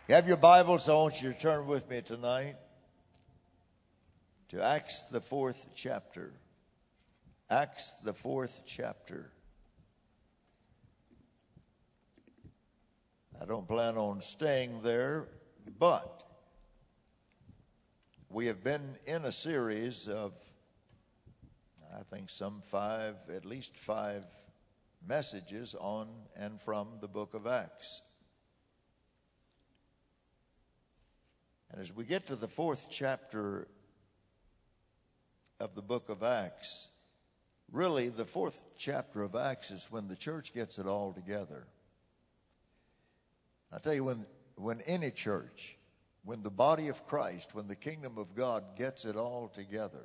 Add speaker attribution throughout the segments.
Speaker 1: You have your Bibles, I want you to turn with me tonight to Acts, the 4th chapter. Acts, the 4th chapter. I don't plan on staying there, but we have been in a series of, I think, at least five messages on and from the book of Acts. And as we get to the 4th chapter of the book of Acts, really the 4th chapter of Acts is when the church gets it all together. I tell you, when any church, when the body of Christ, when the kingdom of God gets it all together,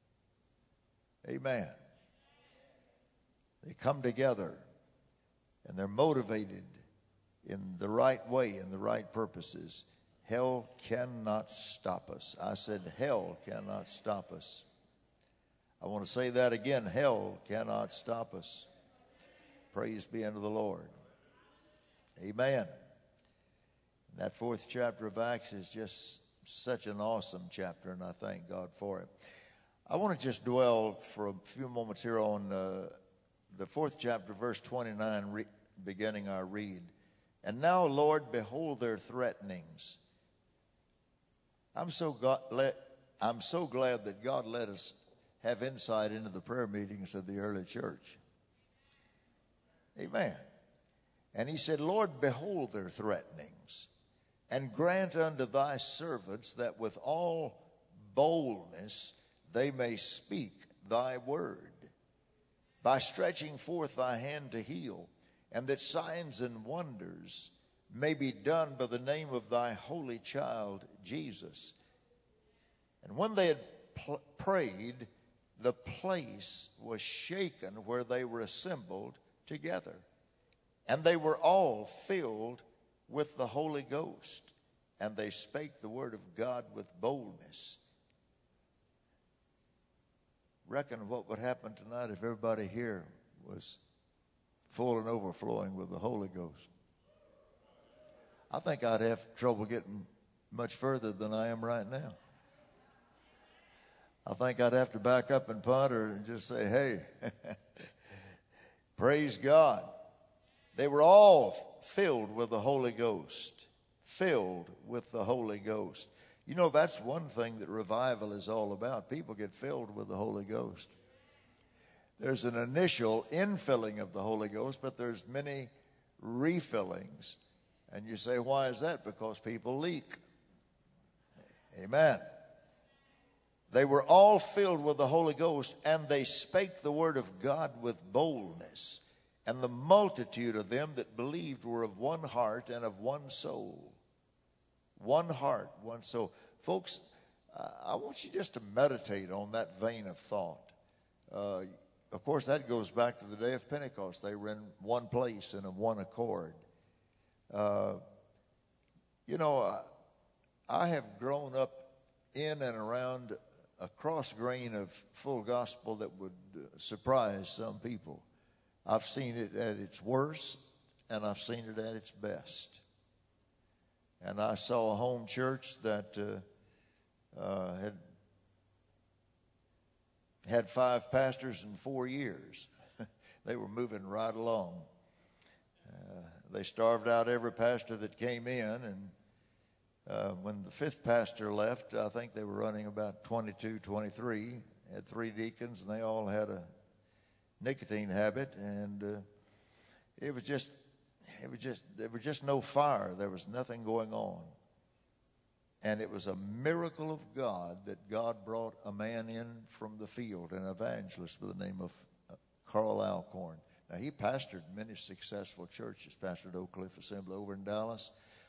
Speaker 1: amen, they come together and they're motivated in the right way, in the right purposes. Hell cannot stop us. I said hell cannot stop us. I want to say that again. Hell cannot stop us. Praise be unto the Lord. Amen. That 4th chapter of Acts is just such an awesome chapter, and I thank God for it. I want to just dwell for a few moments here on the 4th chapter, verse 29, beginning our read. And now, Lord, behold their threatenings. I'm so glad that God let us have insight into the prayer meetings of the early church. Amen. And he said, Lord, behold their threatenings, and grant unto thy servants that with all boldness they may speak thy word, by stretching forth thy hand to heal, and that signs and wonders may be done by the name of thy holy child, Jesus. And when they had prayed, the place was shaken where they were assembled together. And they were all filled with the Holy Ghost, and they spake the word of God with boldness. Reckon what would happen tonight if everybody here was full and overflowing with the Holy Ghost? I think I'd have trouble getting much further than I am right now. I think I'd have to back up and punt and just say, hey, praise God. They were all filled with the Holy Ghost. Filled with the Holy Ghost. You know, that's one thing that revival is all about. People get filled with the Holy Ghost. There's an initial infilling of the Holy Ghost, but there's many refillings. And you say, why is that? Because people leak. Amen. They were all filled with the Holy Ghost, and they spake the word of God with boldness. And the multitude of them that believed were of one heart and of one soul. One heart, one soul. Folks, I want you just to meditate on that vein of thought. Of course, that goes back to the day of Pentecost. They were in one place and of one accord. You know, I have grown up in and around a cross grain of full gospel that would surprise some people. I've seen it at its worst, and I've seen it at its best. And I saw a home church that had 5 pastors in 4 years. They were moving right along. They starved out every pastor that came in, and when the 5th pastor left, I think they were running about 22, 23, had 3 deacons, and they all had a nicotine habit, and there was just no fire. There was nothing going on. And it was a miracle of God that God brought a man in from the field, an evangelist by the name of Carl Alcorn. Now, he pastored many successful churches, pastored Oak Cliff Assembly over in Dallas,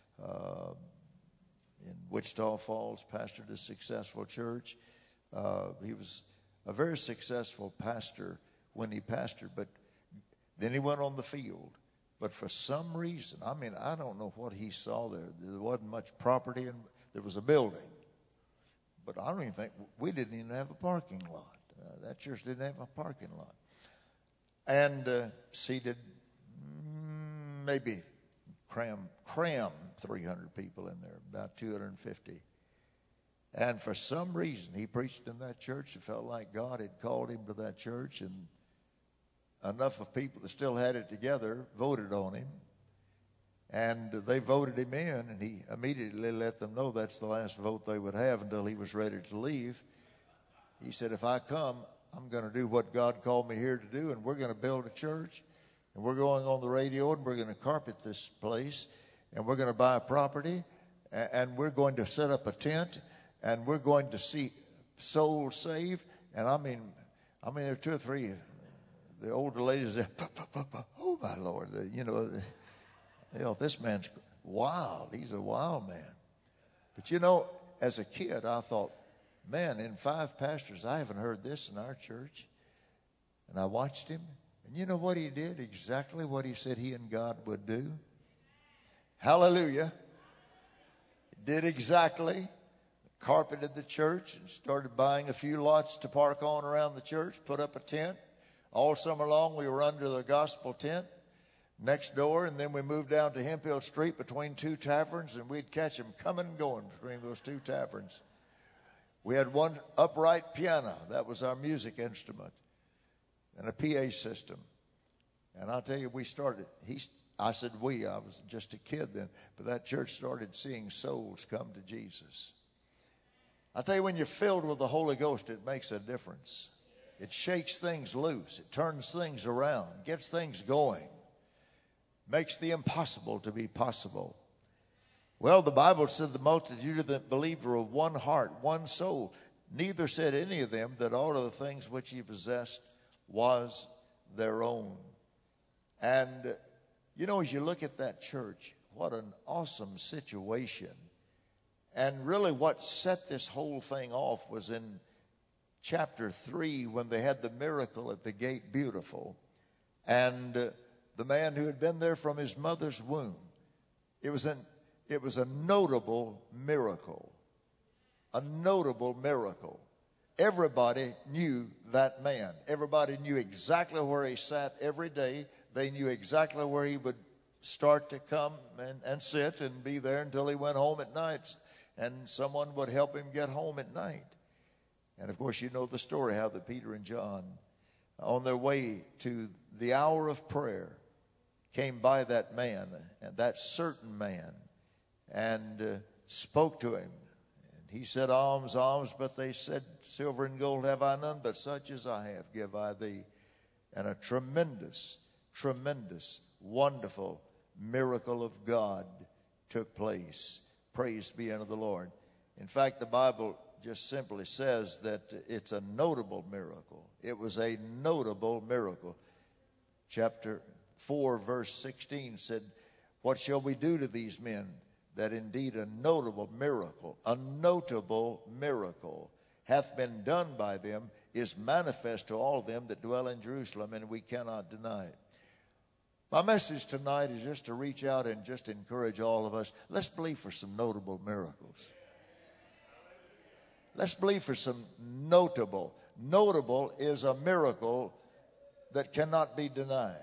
Speaker 1: in Wichita Falls, pastored a successful church. He was a very successful pastor when he pastored, but then he went on the field. But for some reason, I don't know what he saw there. There wasn't much property, and there was a building. But I don't even think, we didn't even have a parking lot. That church didn't have a parking lot. And seated maybe cram 300 people in there, about 250. And for some reason, he preached in that church. It felt like God had called him to that church, and enough of people that still had it together voted on him. And they voted him in, and he immediately let them know that's the last vote they would have until he was ready to leave. He said, if I come, I'm going to do what God called me here to do, and we're going to build a church, and we're going on the radio, and we're going to carpet this place, and we're going to buy a property, and we're going to set up a tent, and we're going to see souls saved. And I mean, there are 2 or 3, the older ladies there, oh my Lord, you know, this man's wild. He's a wild man. But you know, as a kid, I thought, man, in 5 pastors, I haven't heard this in our church. And I watched him. And you know what he did? Exactly what he said he and God would do. Hallelujah. He did exactly. Carpeted the church and started buying a few lots to park on around the church, put up a tent. All summer long, we were under the gospel tent next door, and then we moved down to Hemphill Street between 2 taverns, and we'd catch them coming and going between those 2 taverns. We had one upright piano. That was our music instrument, and a PA system. And I'll tell you, I said we, I was just a kid then, but that church started seeing souls come to Jesus. I tell you, when you're filled with the Holy Ghost, it makes a difference. It shakes things loose. It turns things around, gets things going, makes the impossible to be possible. Well, the Bible said the multitude of them believed were of one heart, one soul. Neither said any of them that all of the things which he possessed was their own. And, you know, as you look at that church, what an awesome situation. And really what set this whole thing off was in chapter 3 when they had the miracle at the Gate Beautiful. And the man who had been there from his mother's womb, it was a notable miracle. A notable miracle. Everybody knew that man. Everybody knew exactly where he sat every day. They knew exactly where he would start to come and sit and be there until he went home at night. And someone would help him get home at night. And of course, you know the story how that Peter and John, on their way to the hour of prayer, came by that man, and that certain man, and spoke to him. And he said, alms, alms, but they said, silver and gold have I none, but such as I have give I thee. And a tremendous, tremendous, wonderful miracle of God took place. Praise be unto the Lord. In fact, the Bible just simply says that it's a notable miracle. It was a notable miracle. Chapter 4, verse 16 said, what shall we do to these men? That indeed a notable miracle hath been done by them, is manifest to all them that dwell in Jerusalem, and we cannot deny it. My message tonight is just to reach out and just encourage all of us. Let's believe for some notable miracles. Let's believe for some notable. Notable is a miracle that cannot be denied.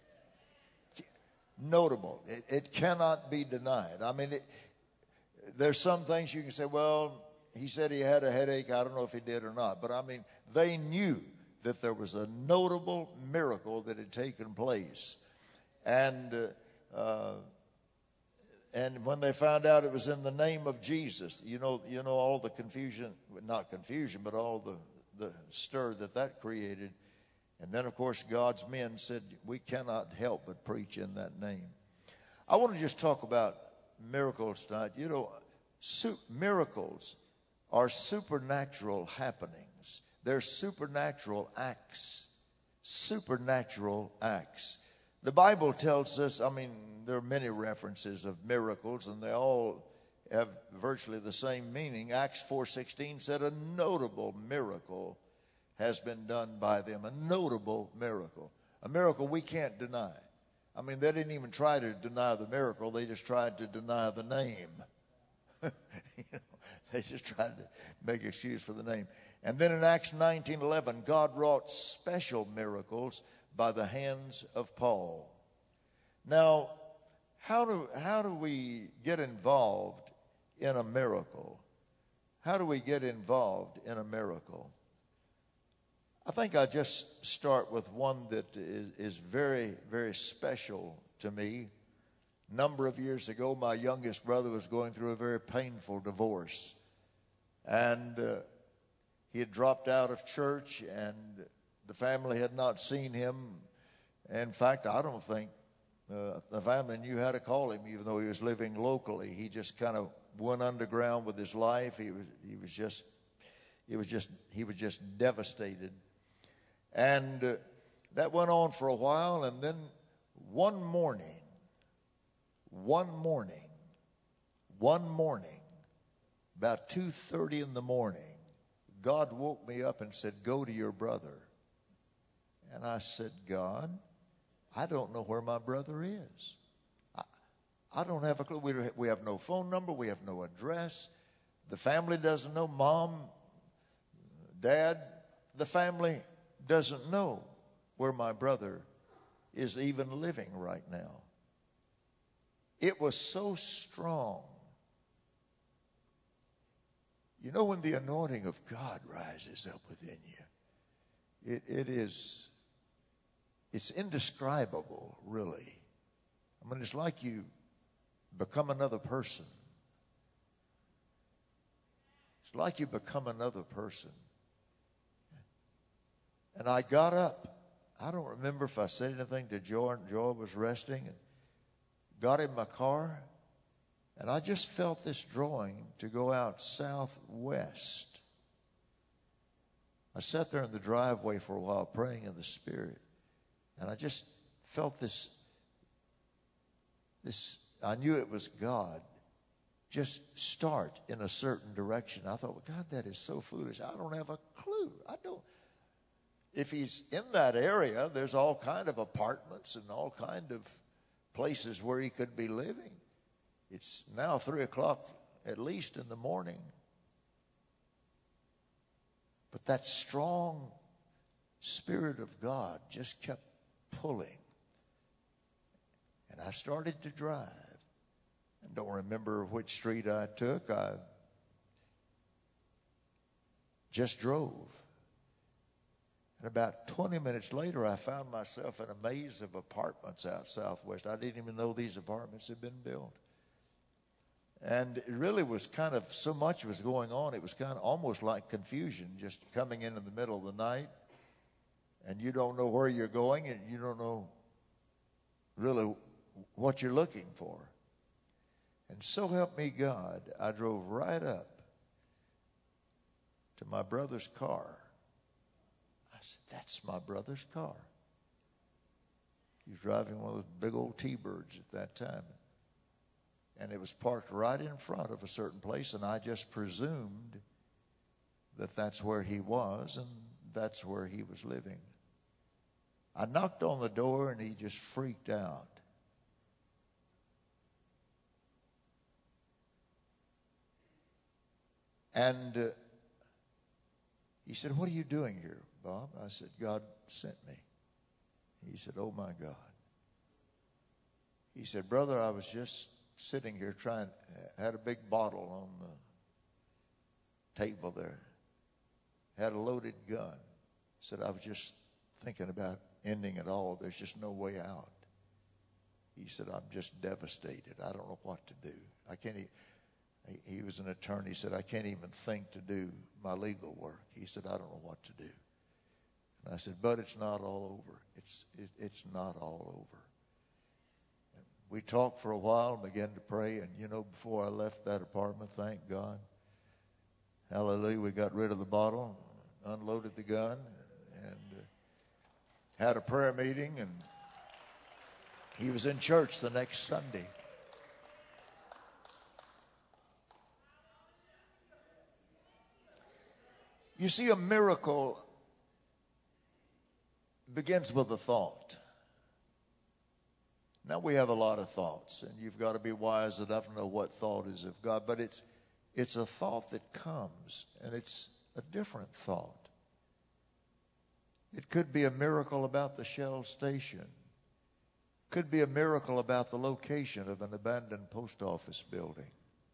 Speaker 1: Notable. It cannot be denied. I mean, there's some things you can say, well, he said he had a headache. I don't know if he did or not. But I mean, they knew that there was a notable miracle that had taken place. And when they found out it was in the name of Jesus, you know all the confusion, not confusion, but all the stir that created. And then, of course, God's men said, we cannot help but preach in that name. I want to just talk about miracles tonight. You know, miracles are supernatural happenings. They're supernatural acts. Supernatural acts. The Bible tells us, I mean, there are many references of miracles, and they all have virtually the same meaning. Acts 4:16 said a notable miracle has been done by them. A notable miracle. A miracle we can't deny. I mean, they didn't even try to deny the miracle. They just tried to deny the name. They just tried to make an excuse for the name. And then in Acts 19:11, God wrought special miracles by the hands of Paul. Now, how do we get involved in a miracle? How do we get involved in a miracle? I think I'll just start with one that is very, very special to me. A number of years ago, my youngest brother was going through a very painful divorce. And he had dropped out of church, and the family had not seen him. In fact, I don't think the family knew how to call him, even though he was living locally. He just kind of went underground with his life. He was just devastated. And that went on for a while, and then one morning, about 2:30 in the morning, God woke me up and said, "Go to your brother." And I said, "God, I don't know where my brother is. I don't have a clue. We have no phone number. We have no address. The family doesn't know. Mom, Dad, the family doesn't know where my brother is even living right now." It was so strong. You know, when the anointing of God rises up within you, it's indescribable, really. I mean, it's like you become another person. It's like you become another person. And I got up. I don't remember if I said anything to Joy. Joy was resting, and got in my car, and I just felt this drawing to go out southwest. I sat there in the driveway for a while praying in the Spirit, and I just felt this, I knew it was God. Just start in a certain direction. I thought, well, God, that is so foolish. I don't have a clue. If he's in that area, there's all kind of apartments and all kind of places where he could be living. It's now 3 o'clock at least in the morning. But that strong Spirit of God just kept pulling. And I started to drive. I don't remember which street I took. I just drove. And about 20 minutes later, I found myself in a maze of apartments out southwest. I didn't even know these apartments had been built. And it really was kind of, so much was going on, it was kind of almost like confusion, just coming in the middle of the night, and you don't know where you're going, and you don't know really what you're looking for. And so help me God, I drove right up to my brother's car. I said, "That's my brother's car." He was driving one of those big old T-Birds at that time. And it was parked right in front of a certain place, and I just presumed that that's where he was and that's where he was living. I knocked on the door, and he just freaked out. And he said, "What are you doing here, Bob?" I said, "God sent me." He said, "Oh, my God." He said, "Brother, I was just sitting here had a big bottle on the table there, had a loaded gun." Said, "I was just thinking about ending it all. There's just no way out." He said, "I'm just devastated. I don't know what to do. I can't." He was an attorney. He said, "I can't even think to do my legal work." He said, "I don't know what to do." And I said, "But it's not all over. It's not all over." And we talked for a while and began to pray. And, you know, before I left that apartment, thank God, hallelujah, we got rid of the bottle, unloaded the gun, and had a prayer meeting. And he was in church the next Sunday. You see, a miracle begins with a thought. Now, we have a lot of thoughts, and you've got to be wise enough to know what thought is of God. But it's a thought that comes, and it's a different thought. It could be a miracle about the Shell station. Could be a miracle about the location of an abandoned post office building.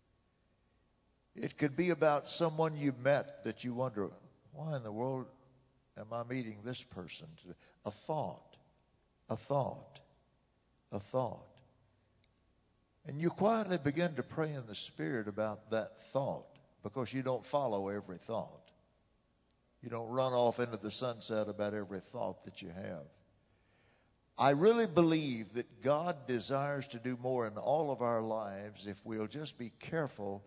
Speaker 1: It could be about someone you met that you wonder, why in the world am I meeting this person today? A thought, a thought, a thought. And you quietly begin to pray in the Spirit about that thought, because you don't follow every thought. You don't run off into the sunset about every thought that you have. I really believe that God desires to do more in all of our lives if we'll just be careful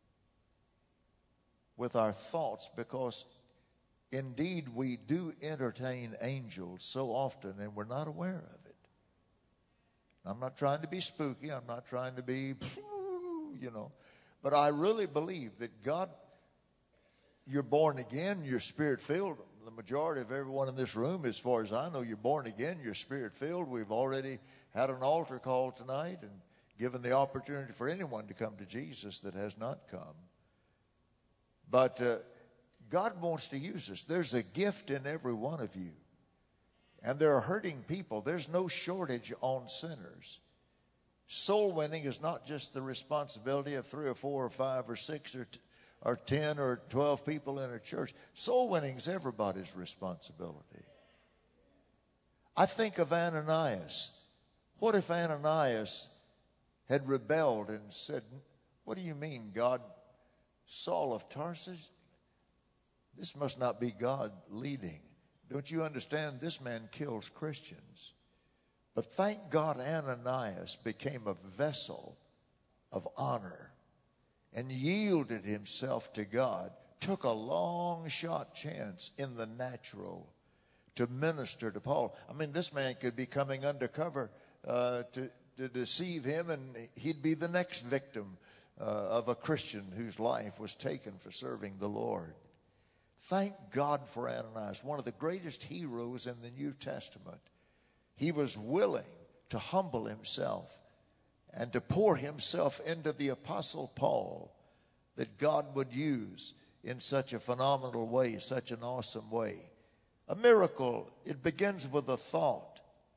Speaker 1: with our thoughts, because indeed we do entertain angels so often and we're not aware of it. I'm not trying to be spooky. I'm not trying to be, but I really believe that God, you're born again, you're Spirit-filled. The majority of everyone in this room, as far as I know, you're born again, you're Spirit-filled. We've already had an altar call tonight and given the opportunity for anyone to come to Jesus that has not come. But God wants to use us. There's a gift in every one of you. And there are hurting people. There's no shortage on sinners. Soul winning is not just the responsibility of 3 or 4 or 5 or 6 or 10 or 12 people in a church. Soul winning is everybody's responsibility. I think of Ananias. What if Ananias had rebelled and said, what do you mean, God? Saul of Tarsus? This must not be God leading. Don't you understand? This man kills Christians. But thank God Ananias became a vessel of honor and yielded himself to God, took a long shot chance in the natural to minister to Paul. I mean, this man could be coming undercover to deceive him, and he'd be the next victim of a Christian whose life was taken for serving the Lord. Thank God for Ananias, one of the greatest heroes in the New Testament. He was willing to humble himself and to pour himself into the Apostle Paul, that God would use in such a phenomenal way, such an awesome way. A miracle, it begins with a thought.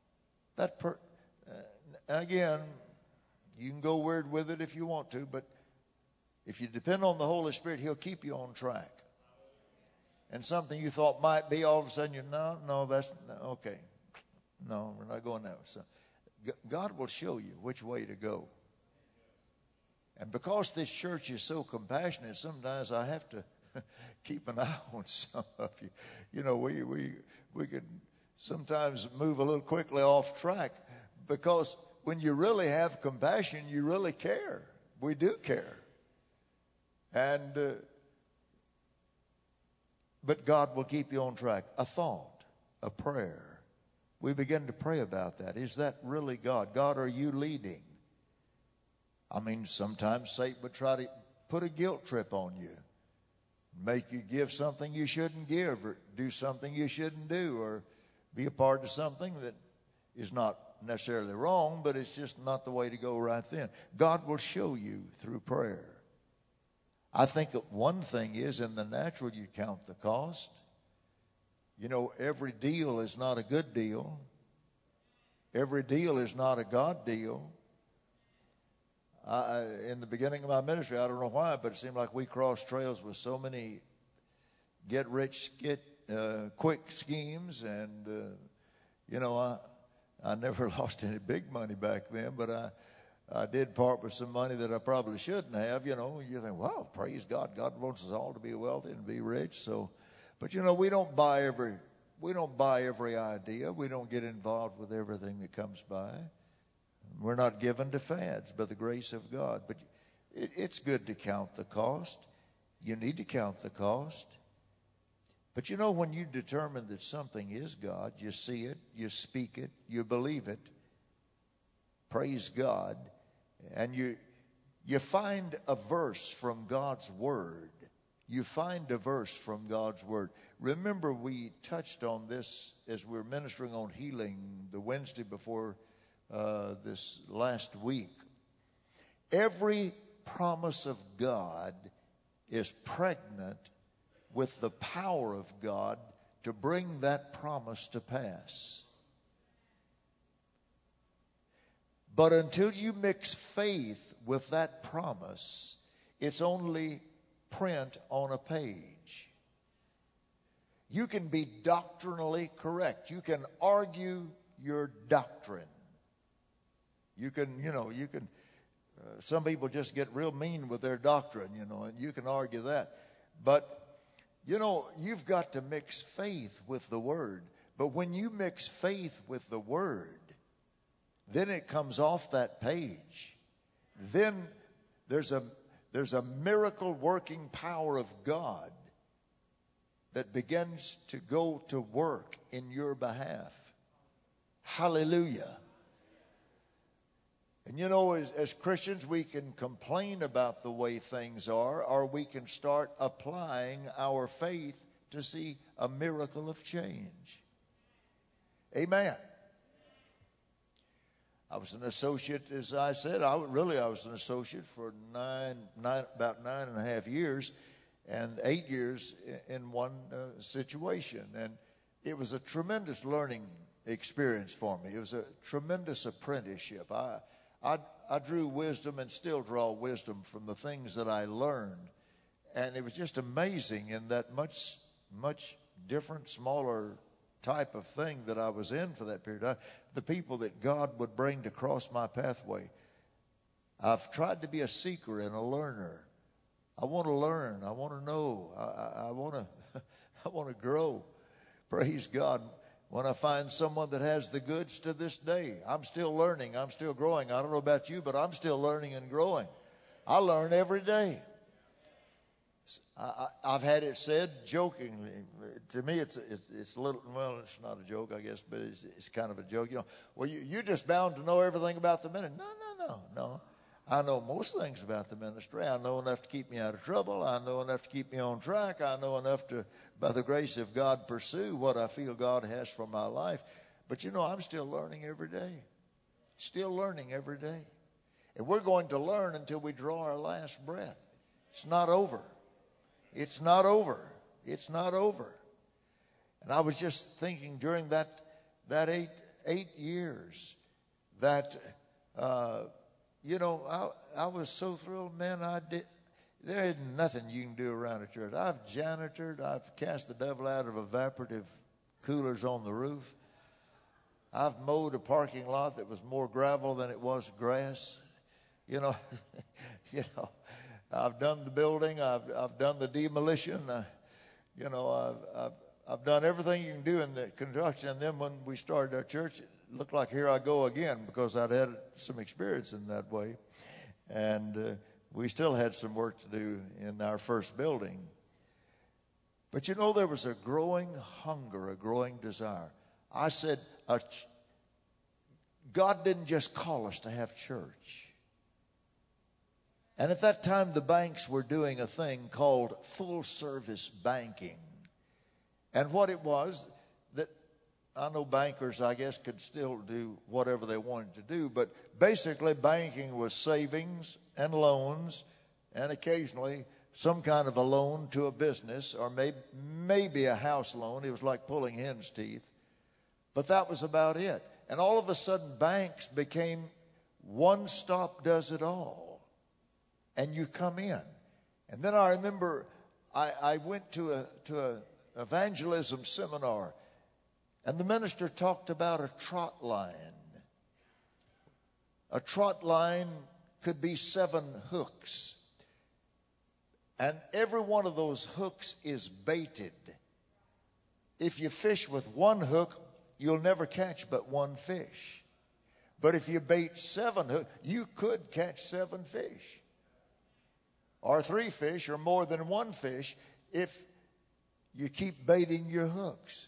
Speaker 1: Again, you can go weird with it if you want to, but if you depend on the Holy Spirit, He'll keep you on track. And something you thought might be, all of a sudden okay. No, we're not going that way. So God will show you which way to go. And because this church is so compassionate, sometimes I have to keep an eye on some of you. You know, we could sometimes move a little quickly off track, because when you really have compassion, you really care. We do care. And but God will keep you on track. A thought, a prayer. We begin to pray about that. Is that really God? God, are you leading? I mean, sometimes Satan would try to put a guilt trip on you, make you give something you shouldn't give, or do something you shouldn't do, or be a part of something that is not necessarily wrong, but it's just not the way to go right then. God will show you through prayer. I think that one thing is, in the natural, you count the cost. You know, every deal is not a good deal. Every deal is not a God deal. In the beginning of my ministry, I don't know why, but it seemed like we crossed trails with so many quick schemes. And, I never lost any big money back then, but I did part with some money that I probably shouldn't have. You know, you think, wow, praise God. God wants us all to be wealthy and be rich. So, but we don't buy every idea. We don't get involved with everything that comes by. We're not given to fads by the grace of God. But it's good to count the cost. You need to count the cost. But when you determine that something is God, you see it, you speak it, you believe it, praise God, and you find a verse from God's Word. You find a verse from God's Word. Remember, we touched on this as we were ministering on healing the Wednesday before this last week. Every promise of God is pregnant with the power of God to bring that promise to pass. But until you mix faith with that promise, it's only print on a page. You can be doctrinally correct. You can argue your doctrine. You can, some people just get real mean with their doctrine, and you can argue that. But, you've got to mix faith with the Word. But when you mix faith with the Word, then it comes off that page. Then there's a miracle working power of God that begins to go to work in your behalf. Hallelujah. And as Christians, we can complain about the way things are, or we can start applying our faith to see a miracle of change. Amen. I was an associate, as I said. I was an associate for about 9.5 years, and 8 years in one situation. And it was a tremendous learning experience for me. It was a tremendous apprenticeship. I drew wisdom and still draw wisdom from the things that I learned. And it was just amazing in that much different, smaller type of thing that I was in for that period of time. The people that God would bring to cross my pathway. I've tried to be a seeker and a learner. I want to learn. I want to know. I want to grow. Praise God. When I find someone that has the goods to this day, I'm still learning. I'm still growing. I don't know about you, but I'm still learning and growing. I learn every day. I've had it said jokingly. To me, it's a little, well, it's not a joke, I guess, but it's kind of a joke. Well, you're just bound to know everything about the ministry. No. I know most things about the ministry. I know enough to keep me out of trouble. I know enough to keep me on track. I know enough to, by the grace of God, pursue what I feel God has for my life. But I'm still learning every day. Still learning every day. And we're going to learn until we draw our last breath. It's not over. It's not over. It's not over. And I was just thinking during that 8 years that, I was so thrilled, man. There isn't nothing you can do around a church. I've janitored. I've cast the devil out of evaporative coolers on the roof. I've mowed a parking lot that was more gravel than it was grass. I've done the building. I've done the demolition. I've done everything you can do in the construction. And then when we started our church, it looked like here I go again, because I'd had some experience in that way. And we still had some work to do in our first building. But there was a growing hunger, a growing desire. I said, God didn't just call us to have church. And at that time, the banks were doing a thing called full service banking. And what it was, that I know bankers, I guess, could still do whatever they wanted to do, but basically banking was savings and loans, and occasionally some kind of a loan to a business, or maybe a house loan. It was like pulling hen's teeth. But that was about it. And all of a sudden, banks became one stop does it all. And you come in. And then I remember I went to a evangelism seminar, and the minister talked about a trot line. A trot line could be 7 hooks. And every one of those hooks is baited. If you fish with one hook, you'll never catch but one fish. But if you bait 7 hooks, you could catch 7 fish. Or 3 fish, or more than 1 fish, if you keep baiting your hooks.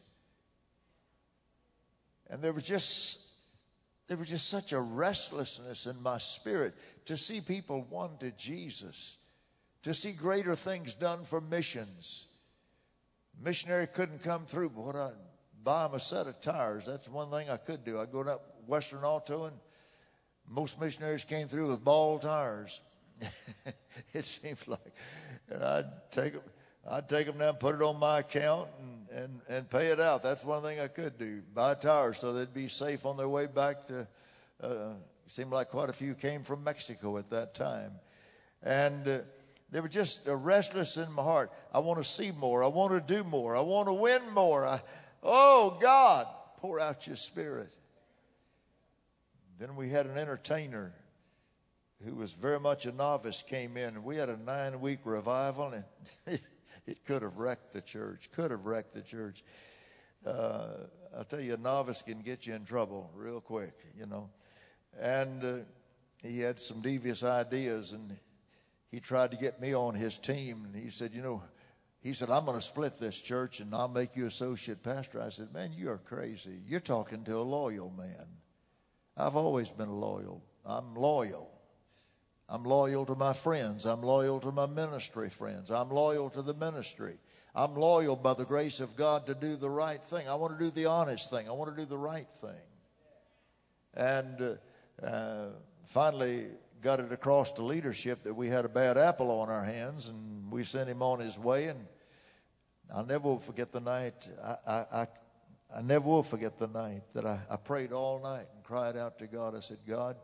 Speaker 1: And there was just such a restlessness in my spirit to see people won to Jesus, to see greater things done for missions. Missionary couldn't come through, but I'd buy him a set of tires. That's one thing I could do. I'd go to Western Auto, and most missionaries came through with ball tires. It seemed like, and I'd take them down, put it on my account, and pay it out. That's one thing I could do. Buy tires so they'd be safe on their way back to seemed like quite a few came from Mexico at that time. And they were just restless in my heart. I want to see more. I want to do more. I want to win more. Oh, God, pour out your Spirit. Then we had an entertainer who was very much a novice came in, and we had a 9-week revival, and it could have wrecked the church, I'll tell you, a novice can get you in trouble real quick, And he had some devious ideas, and he tried to get me on his team, and he said, I'm going to split this church, and I'll make you associate pastor. I said, man, you are crazy. You're talking to a loyal man. I've always been loyal. I'm loyal. I'm loyal to my friends. I'm loyal to my ministry friends. I'm loyal to the ministry. I'm loyal by the grace of God to do the right thing. I want to do the honest thing. I want to do the right thing. And finally got it across to leadership that we had a bad apple on our hands, and we sent him on his way. And I'll never will forget the night. I never will forget the night that I prayed all night and cried out to God. I said, God,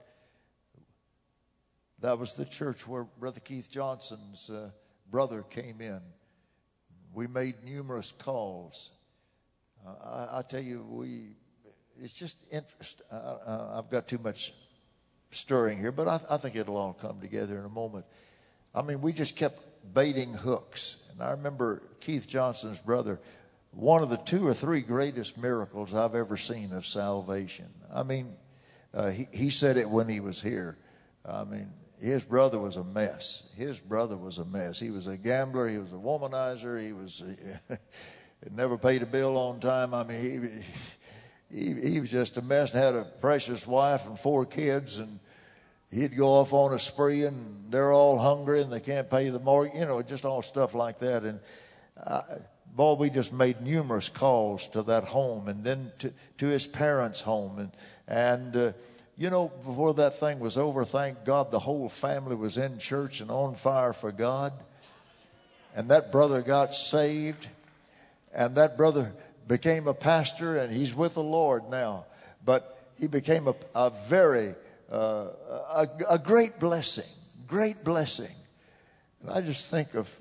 Speaker 1: that was the church where Brother Keith Johnson's brother came in. We made numerous calls. I tell you, it's just interest. I've got too much stirring here, but I think it'll all come together in a moment. I mean, we just kept baiting hooks. And I remember Keith Johnson's brother, one of the 2 or 3 greatest miracles I've ever seen of salvation. I mean, he said it when he was here. I mean, his brother was a mess. He was a gambler. He was a womanizer. He never paid a bill on time. I mean, he was just a mess, and had a precious wife and 4 kids, and he'd go off on a spree, and they're all hungry, and they can't pay the mortgage, just all stuff like that. And boy, we just made numerous calls to that home, and then to his parents' home, and before that thing was over, thank God, the whole family was in church and on fire for God. And that brother got saved, and that brother became a pastor, and he's with the Lord now. But he became a very great blessing. And I just think of,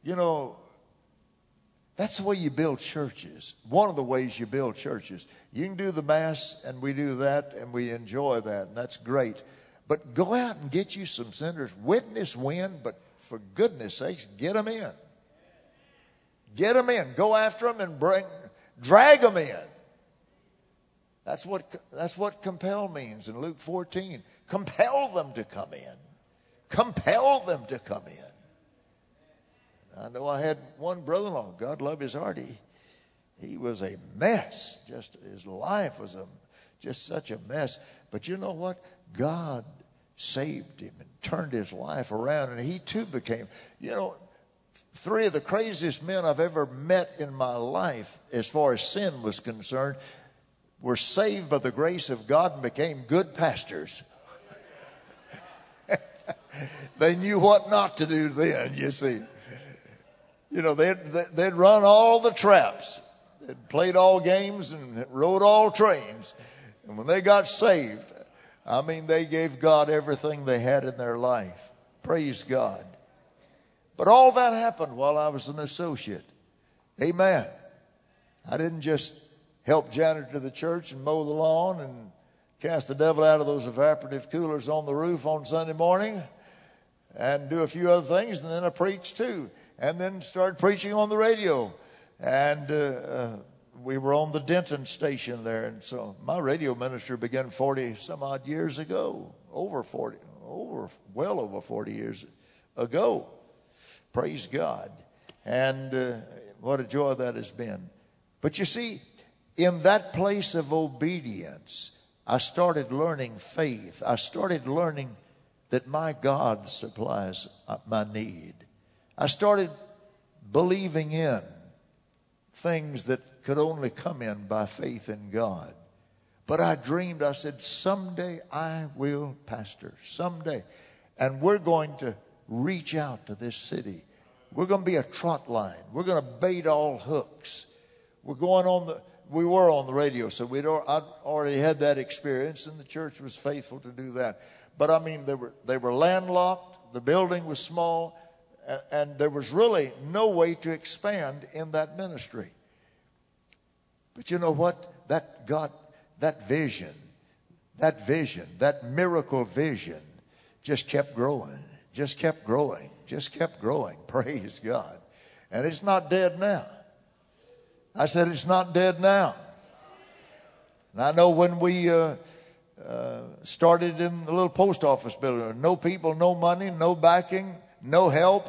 Speaker 1: that's the way you build churches. One of the ways you build churches. You can do the Mass, and we do that, and we enjoy that, and that's great. But go out and get you some sinners. Witness win, but for goodness sakes, get them in. Get them in. Go after them and drag them in. That's what compel means in Luke 14. Compel them to come in. Compel them to come in. I know I had one brother-in-law, God love his heart, he was a mess. Just his life was just such a mess. But you know what? God saved him and turned his life around, and he too became, 3 of the craziest men I've ever met in my life as far as sin was concerned were saved by the grace of God and became good pastors. They knew what not to do then, you see. They'd run all the traps. They'd played all games and rode all trains. And when they got saved, they gave God everything they had in their life. Praise God. But all that happened while I was an associate. Amen. I didn't just help janitor to the church and mow the lawn and cast the devil out of those evaporative coolers on the roof on Sunday morning and do a few other things, and then I preached too. And then started preaching on the radio. And we were on the Denton station there. And so my radio ministry began 40 some odd years ago. Well over 40 years ago. Praise God. And what a joy that has been. But you see, in that place of obedience, I started learning faith. I started learning that my God supplies my need. I started believing in things that could only come in by faith in God. But I dreamed, I said, someday I will pastor, someday. And we're going to reach out to this city. We're going to be a trot line. We're going to bait all hooks. We're going we were on the radio, so I'd already had that experience, and the church was faithful to do that. But I mean, they were landlocked. The building was small, and there was really no way to expand in that ministry. But you know what? That vision, that miracle vision, just kept growing, just kept growing, just kept growing. Praise God. And it's not dead now. I said it's not dead now. And I know when we started in the little post office building, no people, no money, no backing, no help.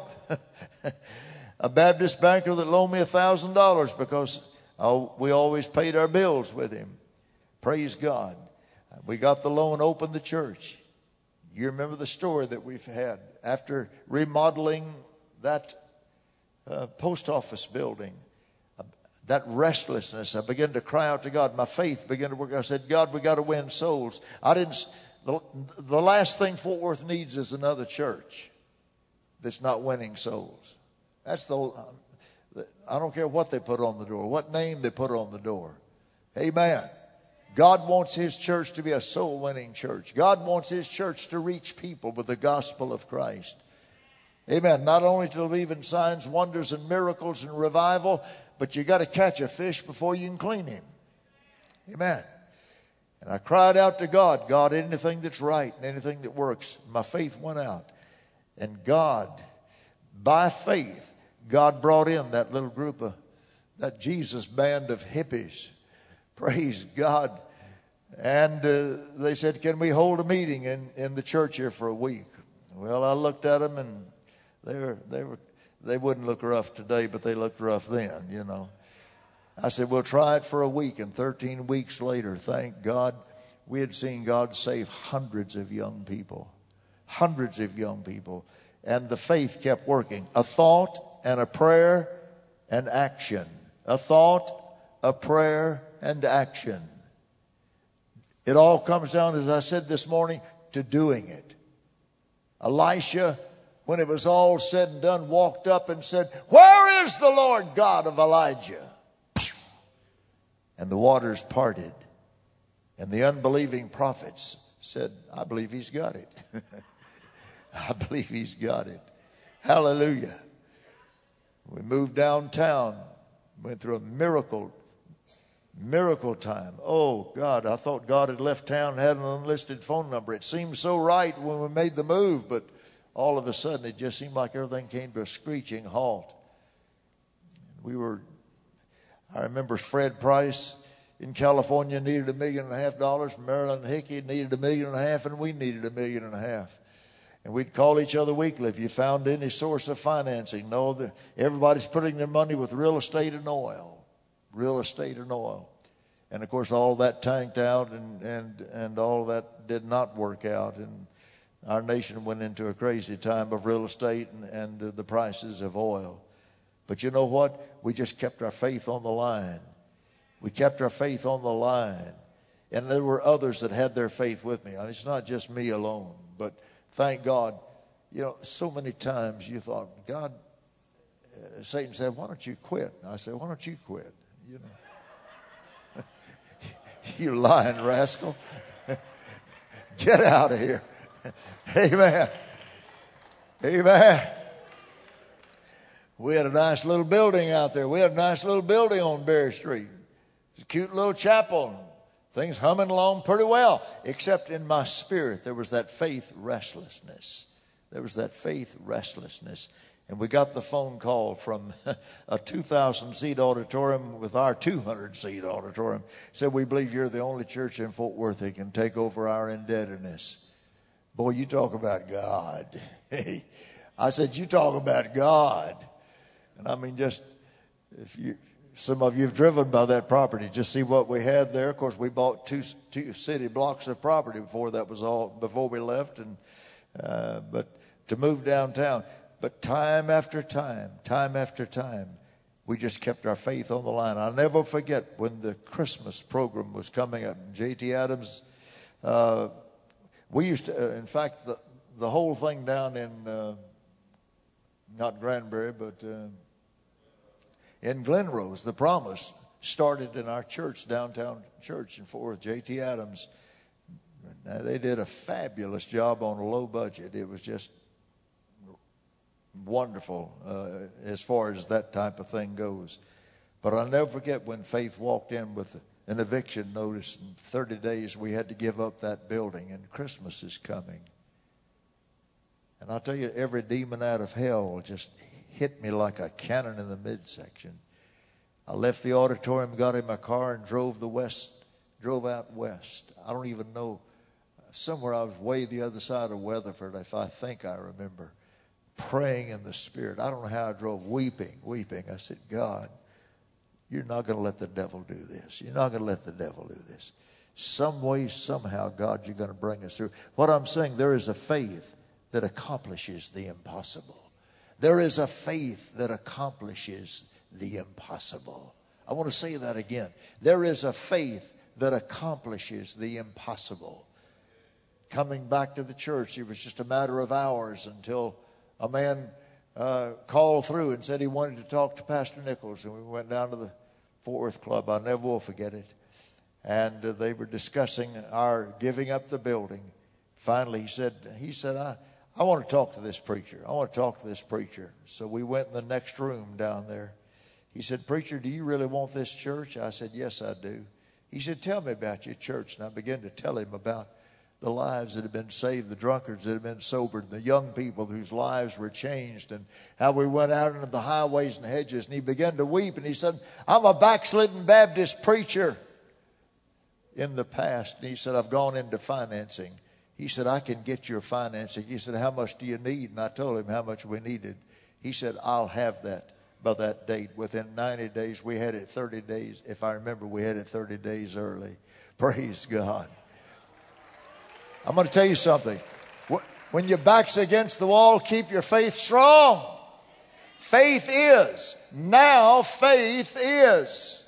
Speaker 1: A Baptist banker that loaned me $1,000 because we always paid our bills with him. Praise God. We got the loan, opened the church. You remember the story that we've had. After remodeling that post office building, that restlessness, I began to cry out to God. My faith began to work. I said, God, we got to win souls. The last thing Fort Worth needs is another church that's not winning souls. I don't care what they put on the door, what name they put on the door. Amen. God wants his church to be a soul-winning church. God wants his church to reach people with the gospel of Christ. Amen. Not only to believe in signs, wonders, and miracles and revival, but you got to catch a fish before you can clean him. Amen. And I cried out to God, God, anything that's right and anything that works. My faith went out. And God, by faith, God brought in that little group of, that Jesus band of hippies. Praise God. And they said, can we hold a meeting in the church here for a week? Well, I looked at them, and they wouldn't look rough today, but they looked rough then, you know. I said, we'll try it for a week. And 13 weeks later, thank God, we had seen God save hundreds of young people. Hundreds of young people. And the faith kept working. A thought and a prayer and action. A thought, a prayer, and action. It all comes down, as I said this morning, to doing it. Elisha, when it was all said and done, walked up and said, where is the Lord God of Elijah? And the waters parted. And the unbelieving prophets said, I believe he's got it. I believe he's got it. Hallelujah. We moved downtown, went through a miracle time. Oh, God, I thought God had left town and had an unlisted phone number. It seemed so right when we made the move, but all of a sudden it just seemed like everything came to a screeching halt. I remember Fred Price in California needed $1.5 million. Marilyn Hickey needed $1.5 million, and we needed $1.5 million. And we'd call each other weekly. If you found any source of financing, everybody's putting their money with real estate and oil. Real estate and oil. And of course all that tanked out, and all that did not work out. And our nation went into a crazy time of real estate and the prices of oil. But you know what? We just kept our faith on the line. We kept our faith on the line. And there were others that had their faith with me. I mean, it's not just me alone. But thank God. You know, so many times you thought, God, Satan said, why don't you quit? And I said, why don't you quit? You know, you lying rascal. Get out of here. Amen. Amen. We had a nice little building out there. We had a nice little building on Berry Street. It's a cute little chapel. Things humming along pretty well. Except in my spirit, there was that faith restlessness. There was that faith restlessness. And we got the phone call from a 2,000-seat auditorium with our 200-seat auditorium. Said, we believe you're the only church in Fort Worth that can take over our indebtedness. Boy, you talk about God. I said, you talk about God. And I mean, just some of you have driven by that property. Just see what we had there. Of course, we bought two city blocks of property before we left, but to move downtown. But time after time, we just kept our faith on the line. I'll never forget when the Christmas program was coming up. J.T. Adams, we used to, in fact, the whole thing down in, not Granbury, but in Glen Rose, the Promise, started in our church, downtown church in Fort Worth, J.T. Adams. Now, they did a fabulous job on a low budget. It was just wonderful as far as that type of thing goes. But I'll never forget when Faith walked in with an eviction notice. In 30 days, we had to give up that building, and Christmas is coming. And I'll tell you, every demon out of hell just hit me like a cannon in the midsection. I left the auditorium, got in my car, and drove out west. I don't even know. Somewhere I was way the other side of Weatherford, if I think I remember, praying in the Spirit. I don't know how I drove, weeping. I said, God, you're not going to let the devil do this. You're not going to let the devil do this. Some way, somehow, God, you're going to bring us through. What I'm saying, there is a faith that accomplishes the impossible. There is a faith that accomplishes the impossible. I want to say that again. There is a faith that accomplishes the impossible. Coming back to the church, it was just a matter of hours until a man called through and said he wanted to talk to Pastor Nichols. And we went down to the Fort Worth Club. I never will forget it. And they were discussing our giving up the building. Finally, he said, I want to talk to this preacher. I want to talk to this preacher. So we went in the next room down there. He said, Preacher, do you really want this church? I said, yes, I do. He said, tell me about your church. And I began to tell him about the lives that have been saved, the drunkards that have been sobered, the young people whose lives were changed, and how we went out into the highways and hedges. And he began to weep, and he said, I'm a backslidden Baptist preacher in the past. And he said, I've gone into financing. He said, I can get your financing. He said, how much do you need? And I told him how much we needed. He said, I'll have that by that date. Within 90 days, we had it 30 days. If I remember, we had it 30 days early. Praise God. I'm going to tell you something. When your back's against the wall, keep your faith strong. Faith is. Now faith is.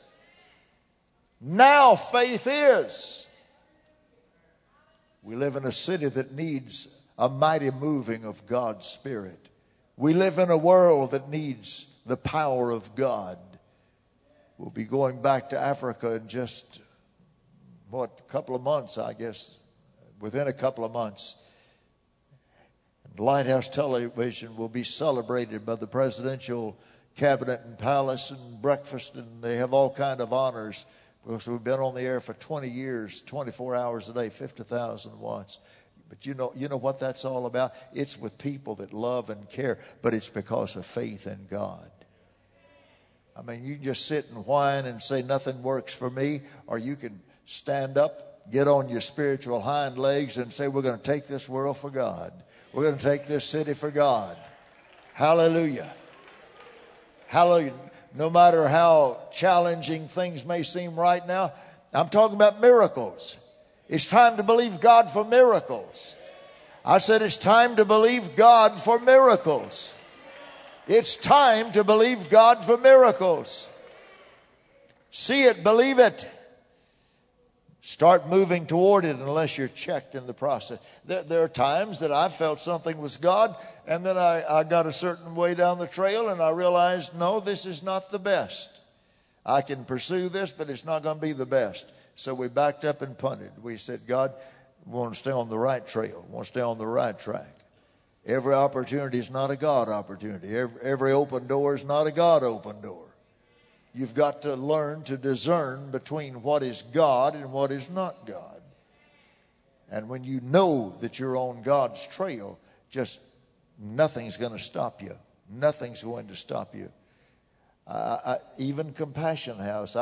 Speaker 1: Now faith is. We live in a city that needs a mighty moving of God's Spirit. We live in a world that needs the power of God. We'll be going back to Africa in just, a couple of months, I guess. Within a couple of months. Lighthouse Television will be celebrated by the presidential cabinet and palace and breakfast, and they have all kind of honors because we've been on the air for 20 years, 24 hours a day, 50,000 watts. But you know what that's all about? It's with people that love and care, but it's because of faith in God. I mean, you can just sit and whine and say nothing works for me, or you can stand up, get on your spiritual hind legs and say, we're going to take this world for God. We're going to take this city for God. Hallelujah. Hallelujah. No matter how challenging things may seem right now, I'm talking about miracles. It's time to believe God for miracles. I said it's time to believe God for miracles. It's time to believe God for miracles. See it, believe it. Start moving toward it unless you're checked in the process. There are times that I felt something was God, and then I got a certain way down the trail, and I realized, no, this is not the best. I can pursue this, but it's not going to be the best. So we backed up and punted. We said, God, we want to stay on the right trail. We want to stay on the right track. Every opportunity is not a God opportunity. Every open door is not a God open door. You've got to learn to discern between what is God and what is not God. And when you know that you're on God's trail, just nothing's going to stop you. Nothing's going to stop you. Even Compassion House.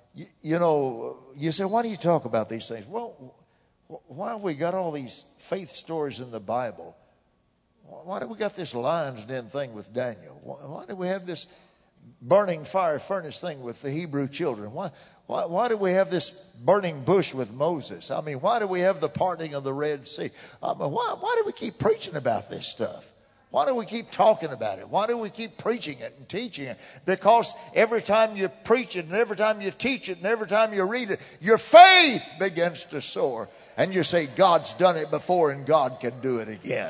Speaker 1: You say, why do you talk about these things? Well, why have we got all these faith stories in the Bible? Why do we got this lion's den thing with Daniel? Why do we have this burning fire furnace thing with the Hebrew children? Why do we have this burning bush with Moses? I mean, why do we have the parting of the Red Sea? Why do we keep preaching about this stuff? Why do we keep talking about it? Why do we keep preaching it and teaching it? Because every time you preach it and every time you teach it and every time you read it, your faith begins to soar. And you say, God's done it before and God can do it again.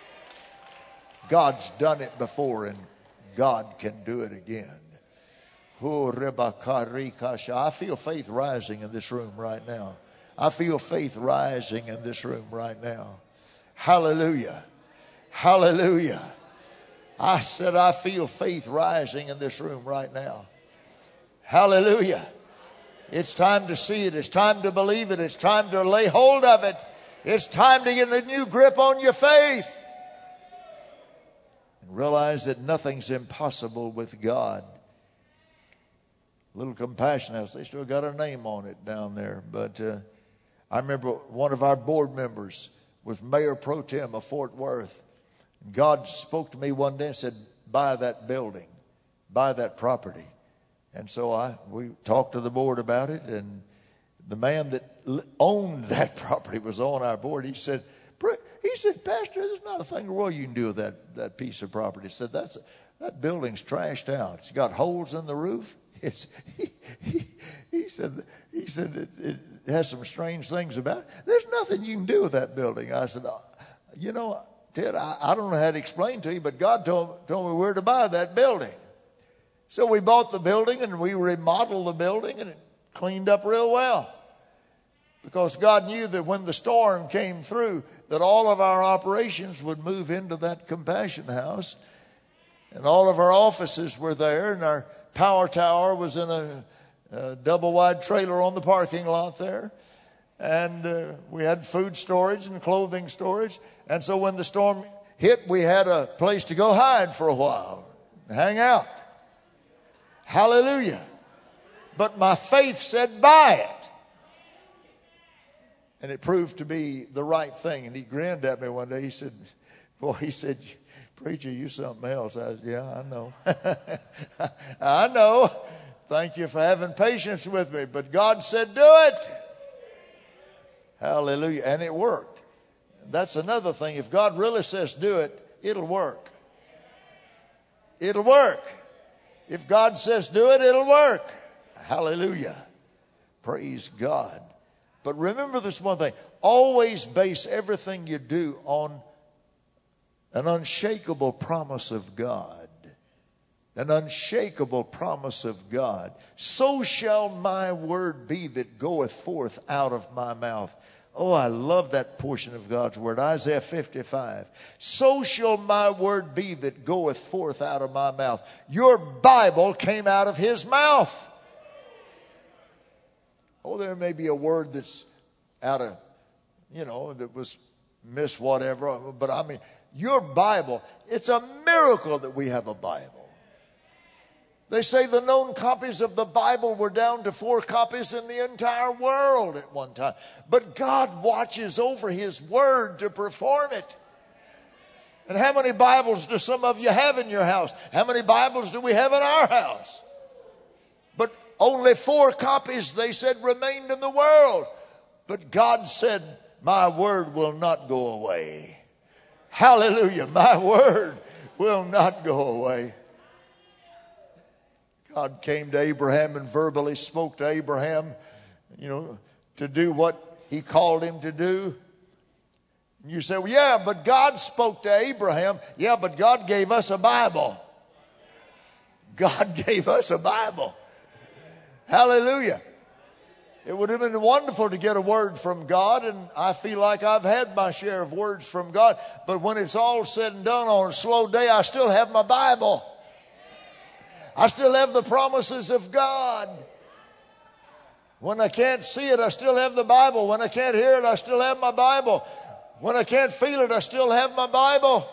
Speaker 1: God's done it before and God can do it again. I feel faith rising in this room right now. I feel faith rising in this room right now. Hallelujah. Hallelujah. I said I feel faith rising in this room right now. Hallelujah. It's time to see it. It's time to believe it. It's time to lay hold of it. It's time to get a new grip on your faith. And realize that nothing's impossible with God. Little Compassion House, they still got a name on it down there. But I remember one of our board members was Mayor Pro Tem of Fort Worth. God spoke to me one day and said, buy that building, buy that property. And so we talked to the board about it, and the man that owned that property was on our board. He said, Pastor, there's not a thing in the world you can do with that piece of property. He said, that building's trashed out. It's got holes in the roof. He said it has some strange things about it. There's nothing you can do with that building. I said, Ted, I don't know how to explain to you, but God told me where to buy that building. So we bought the building and we remodeled the building, and it cleaned up real well. Because God knew that when the storm came through, that all of our operations would move into that Compassion House. And all of our offices were there, and our power tower was in a double-wide trailer on the parking lot there. And we had food storage and clothing storage. And so when the storm hit, we had a place to go hide for a while, hang out. Hallelujah. But my faith said, buy it. And it proved to be the right thing. And he grinned at me one day. He said, preacher, you something else. I said, yeah, I know. I know. Thank you for having patience with me. But God said, do it. Hallelujah. And it worked. That's another thing. If God really says do it, it'll work. It'll work. If God says do it, it'll work. Hallelujah. Praise God. But remember this one thing. Always base everything you do on an unshakable promise of God. An unshakable promise of God. So shall my word be that goeth forth out of my mouth. Oh, I love that portion of God's word. Isaiah 55. So shall my word be that goeth forth out of my mouth. Your Bible came out of his mouth. Oh, there may be a word that's out of, that was miss whatever. But I mean, your Bible, it's a miracle that we have a Bible. They say the known copies of the Bible were down to 4 copies in the entire world at one time. But God watches over his word to perform it. And how many Bibles do some of you have in your house? How many Bibles do we have in our house? But only 4 copies, they said, remained in the world. But God said, my word will not go away. Hallelujah. My word will not go away. God came to Abraham and verbally spoke to Abraham, to do what he called him to do. And you say, well, yeah, but God spoke to Abraham. Yeah, but God gave us a Bible. God gave us a Bible. Hallelujah. It would have been wonderful to get a word from God, and I feel like I've had my share of words from God. But when it's all said and done on a slow day, I still have my Bible. I still have the promises of God. When I can't see it, I still have the Bible. When I can't hear it, I still have my Bible. When I can't feel it, I still have my Bible.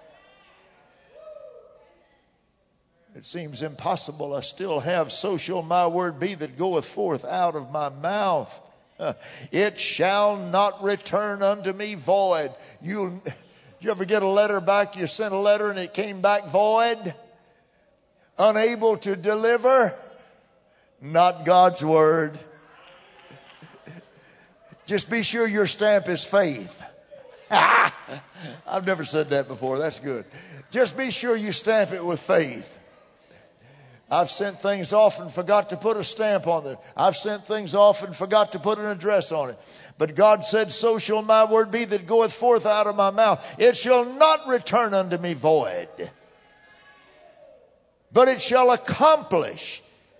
Speaker 1: It seems impossible. I still have, so shall my word be that goeth forth out of my mouth. It shall not return unto me void. You ever get a letter back? You sent a letter and it came back void? Unable to deliver? Not God's word. Just be sure your stamp is faith. I've never said that before. That's good. Just be sure you stamp it with faith. I've sent things off and forgot to put a stamp on it. I've sent things off and forgot to put an address on it. But God said, so shall my word be that goeth forth out of my mouth. It shall not return unto me void, but it shall accomplish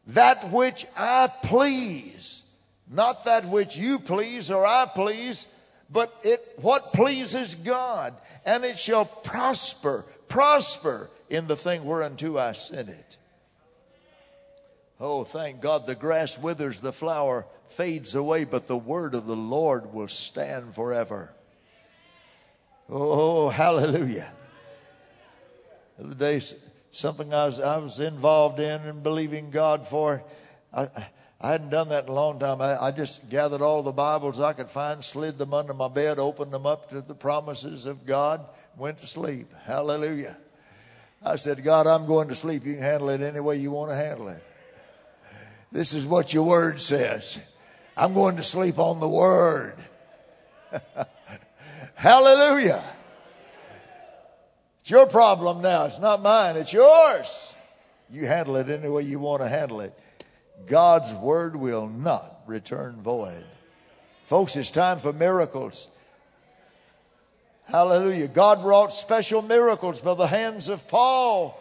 Speaker 1: that which I please, not that which you please or I please, but what pleases God, and it shall prosper in the thing whereunto I sent it. Oh, thank God, the grass withers, the flower fades away, but the word of the Lord will stand forever. Oh, hallelujah. The other day, something I was involved in and believing God for, I hadn't done that in a long time. I just gathered all the Bibles I could find, slid them under my bed, opened them up to the promises of God, went to sleep. Hallelujah. I said, God, I'm going to sleep. You can handle it any way you want to handle it. This is what your word says. I'm going to sleep on the word. Hallelujah. It's your problem now. It's not mine. It's yours. You handle it any way you want to handle it. God's word will not return void. Folks, it's time for miracles. Hallelujah. God wrought special miracles by the hands of Paul.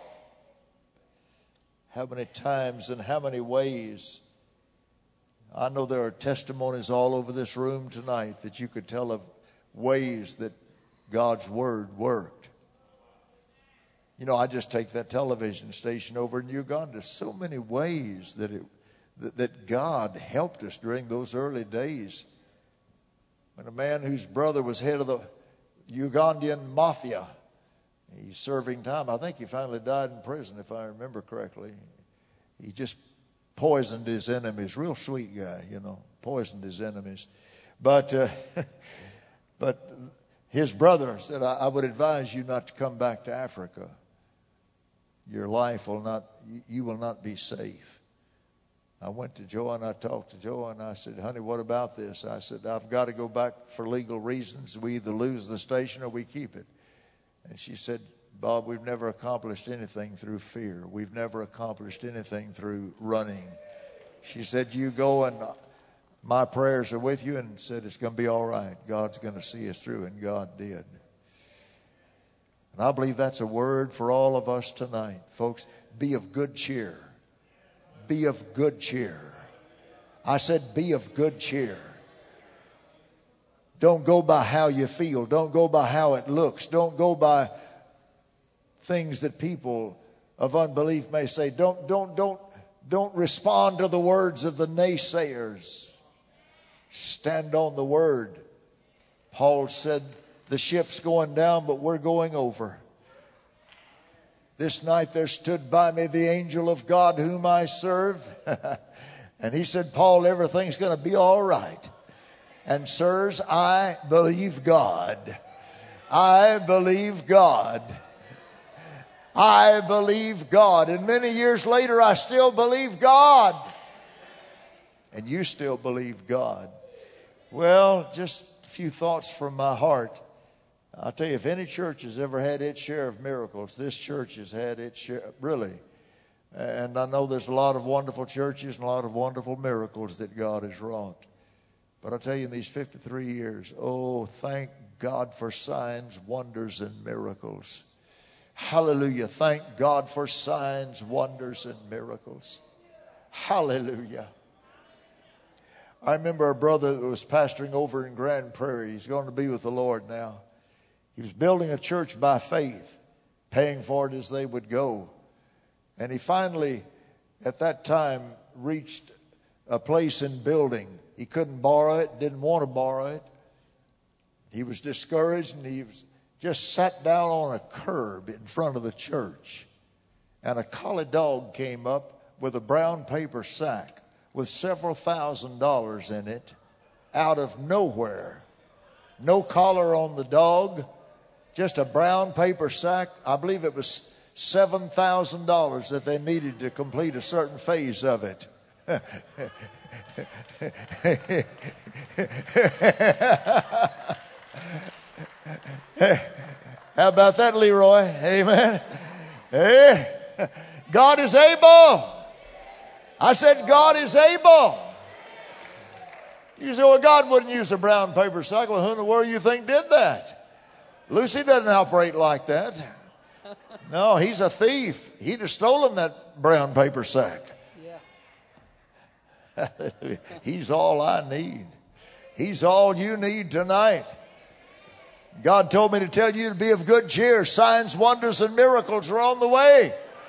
Speaker 1: How many times and how many ways? I know there are testimonies all over this room tonight that you could tell of ways that God's word worked. You know, I just take that television station over in Uganda. So many ways that God helped us during those early days. When a man whose brother was head of the Ugandan mafia, he's serving time. I think he finally died in prison, if I remember correctly. He just poisoned his enemies. Real sweet guy, you know, poisoned his enemies. But his brother said, I would advise you not to come back to Africa. Your life will not, you will not be safe. I went to Joe and I talked to Joe and I said, honey, what about this? I said, I've got to go back for legal reasons. We either lose the station or we keep it. And she said, Bob, we've never accomplished anything through fear. We've never accomplished anything through running. She said, you go and my prayers are with you, and said it's going to be all right. God's going to see us through, and God did. And I believe that's a word for all of us tonight. Folks, be of good cheer. Be of good cheer. I said be of good cheer. Don't go by how you feel. Don't go by how it looks. Don't go by things that people of unbelief may say. Don't respond to the words of the naysayers. Stand on the word. Paul said, the ship's going down, but we're going over. This night there stood by me the angel of God whom I serve. And he said, Paul, everything's going to be all right. And sirs, I believe God. I believe God. I believe God. And many years later, I still believe God. And you still believe God. Well, just a few thoughts from my heart. I'll tell you, if any church has ever had its share of miracles, this church has had its share, really. And I know there's a lot of wonderful churches and a lot of wonderful miracles that God has wrought. But I'll tell you, in these 53 years, oh, thank God for signs, wonders, and miracles. Hallelujah. Thank God for signs, wonders, and miracles. Hallelujah. I remember a brother that was pastoring over in Grand Prairie. He's going to be with the Lord now. He was building a church by faith, paying for it as they would go. And he finally, at that time, reached a place in building. He couldn't borrow it, didn't want to borrow it. He was discouraged, and he was just sat down on a curb in front of the church. And a collie dog came up with a brown paper sack with several $1,000s in it out of nowhere. No collar on the dog, just a brown paper sack. I believe it was $7,000 that they needed to complete a certain phase of it. How about that, Leroy? Amen. Hey, God is able. I said God is able. You say, well, God wouldn't use a brown paper sack. Well, who in the world do you think did that? Lucy doesn't operate like that. No, he's a thief. He'd have stolen that brown paper sack.
Speaker 2: Yeah.
Speaker 1: He's all I need. He's all you need tonight. God told me to tell you to be of good cheer. Signs, wonders, and miracles are on the way.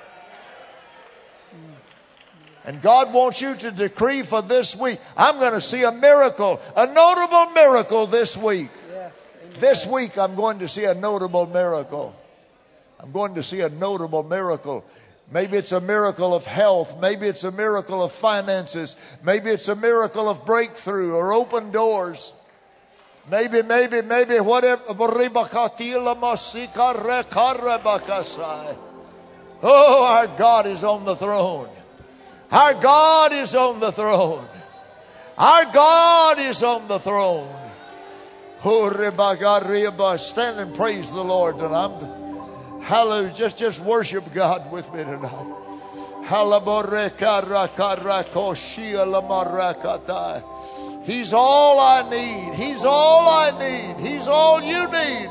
Speaker 1: And God wants you to decree for this week, I'm going to see a miracle, a notable miracle this week.
Speaker 2: Yes.
Speaker 1: This week I'm going to see a notable miracle. I'm going to see a notable miracle. Maybe it's a miracle of health. Maybe it's a miracle of finances. Maybe it's a miracle of breakthrough or open doors. Maybe whatever. Oh, our God is on the throne. Our God is on the throne. Our God is on the throne. Stand and praise the Lord tonight. Hallelujah. Just worship God with me tonight. He's all I need. He's all I need. He's all you need.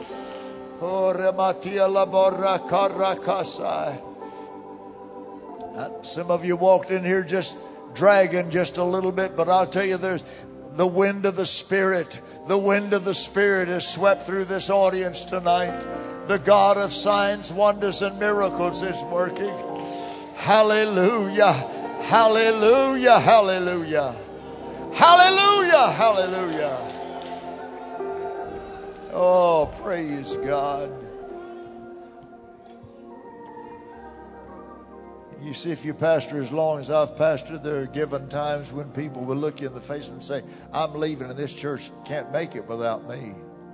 Speaker 1: Some of you walked in here just dragging just a little bit, but I'll tell you, there's the wind of the Spirit. The wind of the Spirit has swept through this audience tonight. The God of signs, wonders, and miracles is working. Hallelujah. Hallelujah. Hallelujah. Hallelujah. Hallelujah. Oh, praise God. You see, if you pastor as long as I've pastored, there are given times when people will look you in the face and say, I'm leaving and this church can't make it without me.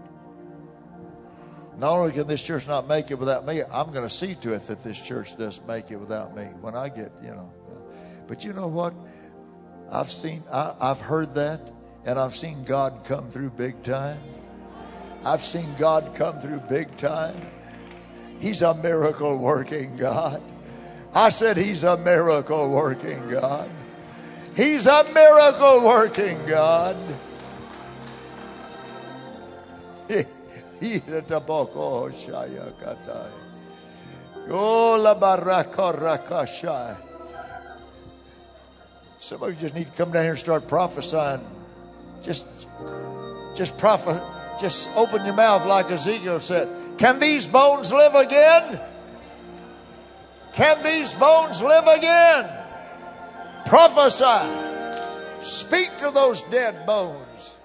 Speaker 1: Not only can this church not make it without me, I'm going to see to it that this church doesn't make it without me when I get, But you know what? I've heard that, and I've seen God come through big time. I've seen God come through big time. He's a miracle working God. I said He's a miracle working God. He's a miracle working God. Some of you just need to come down here and start prophesying. Just open your mouth like Ezekiel said. Can these bones live again? Can these bones live again? Prophesy. Speak to those dead bones.